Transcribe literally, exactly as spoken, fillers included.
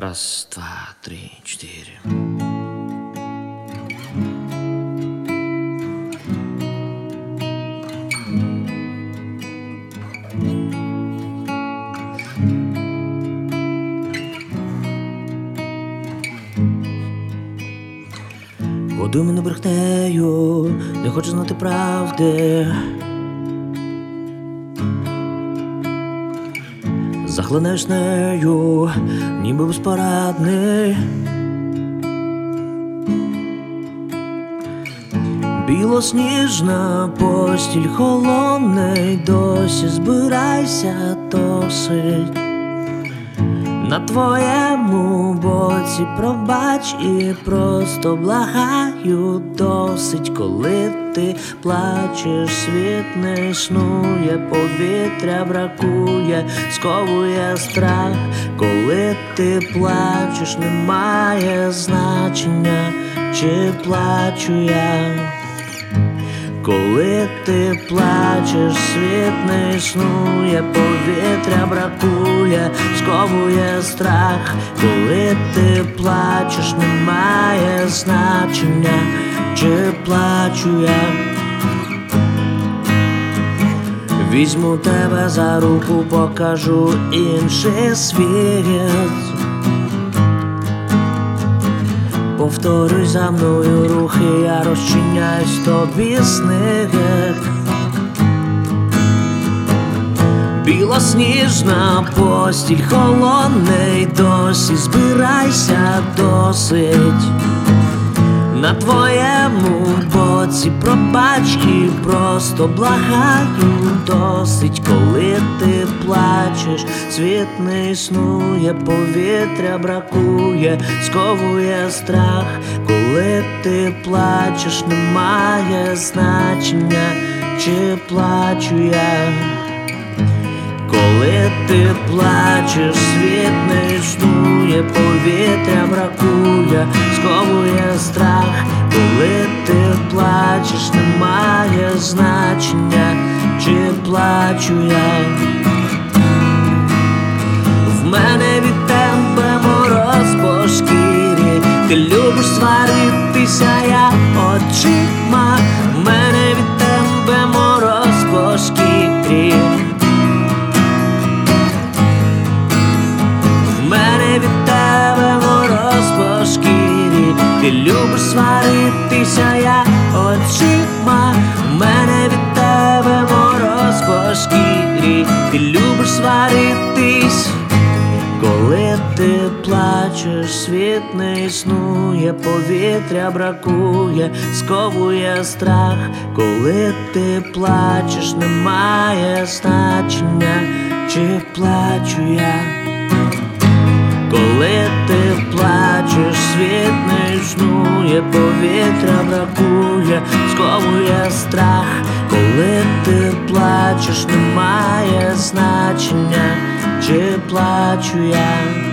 Раз, два, три, чотири. Годуй мене брехнею, не хочу знати правди. Захлинеш нею, ніби безпорадний. Білосніжна постіль холодна, й досі збирайся досить. На твоєму боці пробач і просто благаю досить. Коли ти плачеш, світ не існує, повітря бракує, сковує страх. Коли ти плачеш, немає значення, чи плачу я. Коли ти плачеш, світ не існує, повітря бракує, сковує страх. Коли ти плачеш, немає значення, чи плачу я. Візьму тебе за руку, покажу інший світ. Повторюй за мною рухи, я розчиняюсь тобі сни. Білосніжна постіль холодна, й досі збирайся досить. На твоєму боці пробач і просто благаю досить. Коли ти плачеш, світ не існує, повітря бракує, сковує страх. Коли ти плачеш, немає значення, чи плачу я. Коли ти плачеш, світ не існує, повітря бракує, сковує страх. Коли ти плачеш, немає значення, чи плачу я. В мене від тебе мороз по шкірі, ти любиш сваритися, я очима. В мене від тебе мороз по шкірі. Від тебе мороз по шкірі, ти любиш сваритися, я очима. У мене від тебе мороз по шкірі, ти любиш сваритись. Коли ти плачеш, світ не існує, повітря бракує, сковує страх. Коли ти плачеш, немає значення, чи плачу я. Коли ти плачеш, світ не існує, повітря бракує, сковує страх. Коли ти плачеш, немає значення, чи плачу я.